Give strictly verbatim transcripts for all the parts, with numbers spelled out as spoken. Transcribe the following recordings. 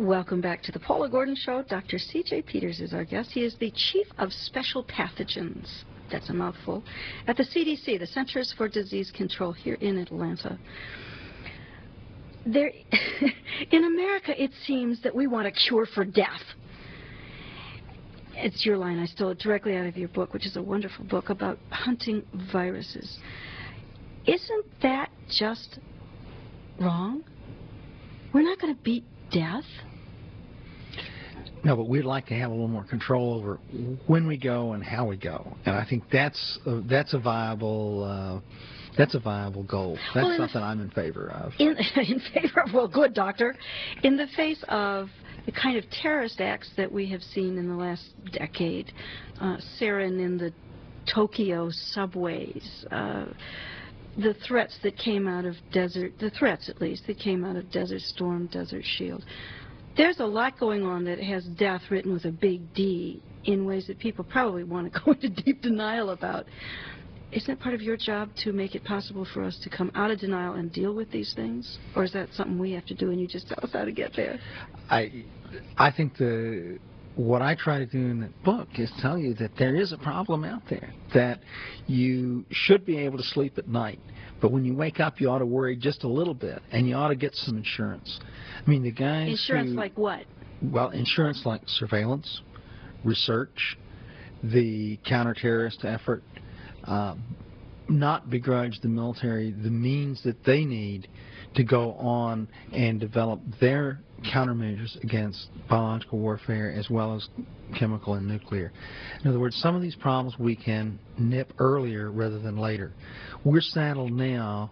Welcome back to the Paula Gordon Show. Doctor C J Peters is our guest. He is the Chief of Special Pathogens, that's a mouthful, at the C D C, the Centers for Disease Control here in Atlanta. There, in America, it seems that we want a cure for death. It's your line. I stole it directly out of your book, which is a wonderful book about hunting viruses. Isn't that just wrong? We're not going to beat death? No, but we'd like to have a little more control over when we go and how we go, and I think that's a, that's a viable uh, that's a viable goal. That's well, something I'm in favor of. In, in favor of, well, good, doctor. In the face of the kind of terrorist acts that we have seen in the last decade, uh, sarin in the Tokyo subways, uh, the threats that came out of Desert, the threats at least, that came out of Desert Storm, Desert Shield. There's a lot going on that has death written with a big D in ways that people probably want to go into deep denial about. Isn't it part of your job to make it possible for us to come out of denial and deal with these things? Or is that something we have to do and you just tell us how to get there? I, I think the... What I try to do in the book is tell you that there is a problem out there, that you should be able to sleep at night, but when you wake up you ought to worry just a little bit, and you ought to get some insurance. I mean, the guys Insurance who, like what? Well, insurance like surveillance, research, the counter-terrorist effort, uh, not begrudge the military the means that they need to go on and develop their countermeasures against biological warfare as well as chemical and nuclear. In other words, some of these problems we can nip earlier rather than later. We're saddled now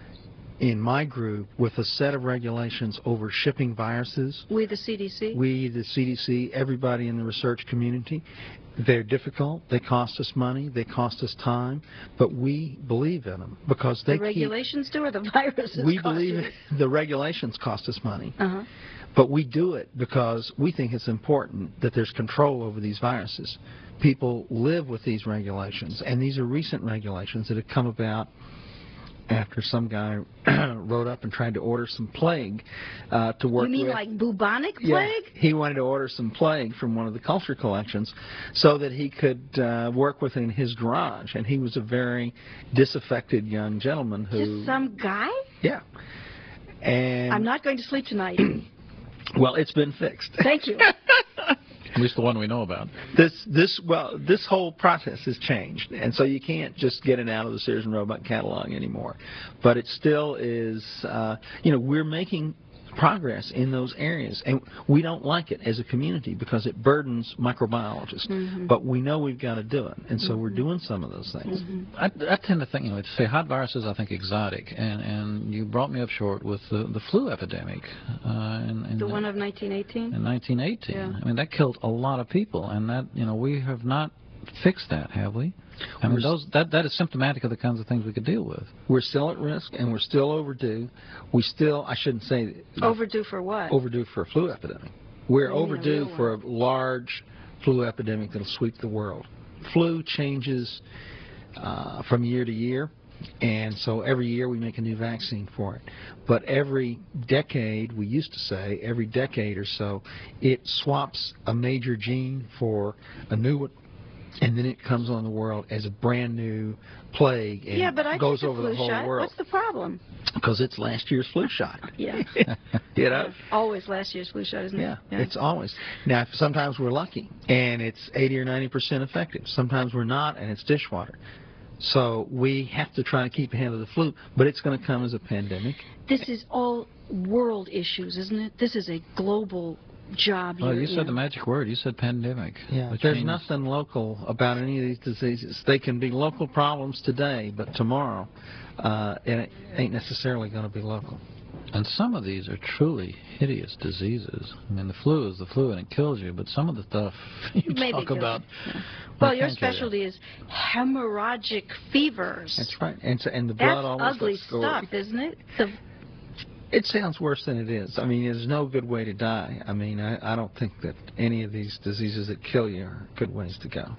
in my group with a set of regulations over shipping viruses. We, the C D C? We, the C D C, everybody in the research community. They're difficult, they cost us money, they cost us time, but we believe in them because they The regulations keep, do or the viruses we cost believe you? the regulations cost us money. Uh-huh. But we do it because we think it's important that there's control over these viruses. People live with these regulations, and these are recent regulations that have come about after some guy wrote up and tried to order some plague uh, to work with. You mean with. like bubonic plague? Yeah, he wanted to order some plague from one of the culture collections so that he could uh, work with it in his garage. And he was a very disaffected young gentleman who... Just some guy? Yeah. And I'm not going to sleep tonight. Well, it's been fixed. Thank you. At least the one we know about. This, this, well, this whole process has changed, and so you can't just get it out of the Sears and Roebuck catalog anymore. But it still is, uh, you know, we're making progress in those areas, and we don't like it as a community because it burdens microbiologists. Mm-hmm. But we know we've got to do it, and so mm-hmm. we're doing some of those things. Mm-hmm. I, I tend to think, you know, to say hot viruses, I think exotic, and and you brought me up short with the the flu epidemic. Uh, in, in the one of nineteen eighteen. In nineteen eighteen, yeah. I mean that killed a lot of people, and that you know we have not fixed that, have we? I mean, those, that, that is symptomatic of the kinds of things we could deal with. We're still at risk, and we're still overdue. We still, I shouldn't say... Overdue for what? Overdue for a flu epidemic. We're overdue a for a large flu epidemic that will sweep the world. Flu changes uh, from year to year, and so every year we make a new vaccine for it. But every decade, we used to say, every decade or so, it swaps a major gene for a new one. And then it comes on the world as a brand new plague and yeah, but I goes took over flu the whole shot. world. What's the problem? Because it's last year's flu shot. Yeah. You know? Always last year's flu shot, isn't yeah, it? Yeah, it's always. Now, sometimes we're lucky, and it's eighty or ninety percent effective. Sometimes we're not, and it's dishwater. So we have to try to keep ahead of the flu, but it's going to come as a pandemic. This is all world issues, isn't it? This is a global job. Well, you in. said the magic word. You said pandemic. Yeah, there's means... nothing local about any of these diseases. They can be local problems today, but tomorrow, uh, it ain't necessarily going to be local. And some of these are truly hideous diseases. I mean, the flu is the flu and it kills you, but some of the stuff you Maybe talk about... Yeah. Well, your specialty is hemorrhagic fevers. That's right. And, so, and the blood That's always ugly looks stuff, gory. isn't it? The It sounds worse than it is. I mean, there's no good way to die. I mean, I, I don't think that any of these diseases that kill you are good ways to go.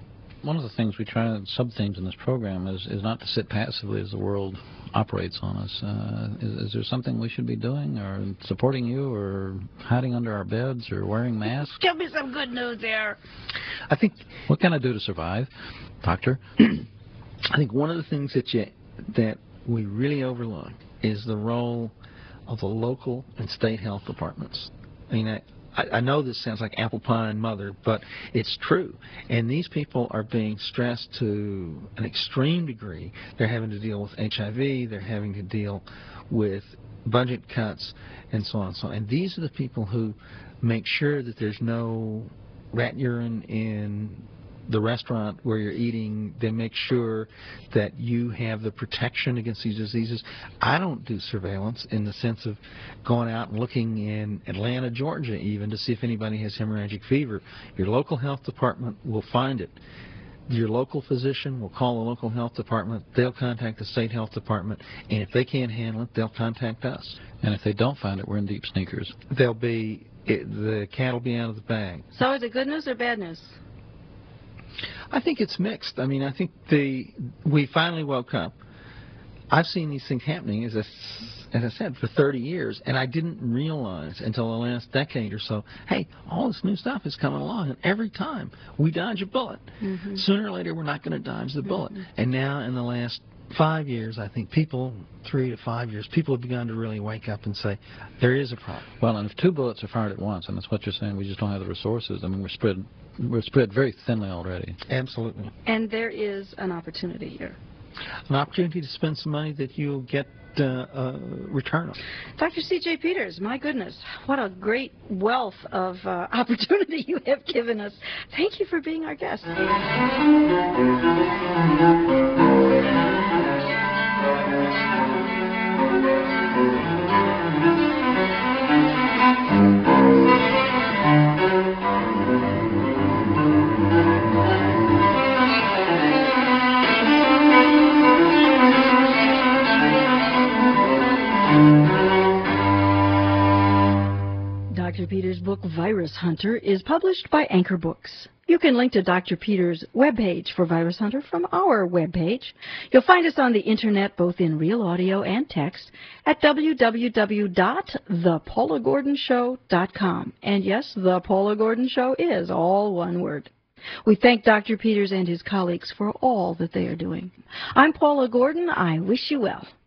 one of the things we try, sub-themes in this program, is, is not to sit passively as the world operates on us. Uh, is, is there something we should be doing, or supporting you, or hiding under our beds, or wearing masks? Give me some good news there. I think What can I do to survive, Doctor? I think one of the things that you that we really overlook is the role of the local and state health departments. I mean, I, I know this sounds like apple pie and mother, but it's true. And these people are being stressed to an extreme degree. They're having to deal with H I V. They're having to deal with budget cuts and so on and so on. And these are the people who make sure that there's no rat urine in the restaurant where you're eating. They make sure that you have the protection against these diseases. I don't do surveillance in the sense of going out and looking in Atlanta, Georgia even, to see if anybody has hemorrhagic fever. Your local health department will find it. Your local physician will call the local health department. They'll contact the state health department, and if they can't handle it, they'll contact us. And if they don't find it, we're in deep sneakers. They'll be, it, the cat will be out of the bag. So is it good news or bad news? I think it's mixed. I mean, I think the we finally woke up. I've seen these things happening, as I, as I said, for thirty years, and I didn't realize until the last decade or so, hey, all this new stuff is coming along, and every time we dodge a bullet, Mm-hmm. sooner or later we're not going to dodge the bullet. Mm-hmm. And now in the last five years, I think people, three to five years, people have begun to really wake up and say, there is a problem. Well, and if two bullets are fired at once, and that's what you're saying, we just don't have the resources. I mean, we're spread, we're spread very thinly already. Absolutely. And there is an opportunity here. An opportunity to spend some money that you'll get uh, a return on. Doctor C J Peters, my goodness, what a great wealth of uh, opportunity you have given us. Thank you for being our guest. Doctor Peters' book, Virus Hunter, is published by Anchor Books. You can link to Doctor Peters' webpage for Virus Hunter from our webpage. You'll find us on the Internet, both in real audio and text, at w w w dot the paula gordon show dot com. And yes, The Paula Gordon Show is all one word. We thank Doctor Peters and his colleagues for all that they are doing. I'm Paula Gordon. I wish you well.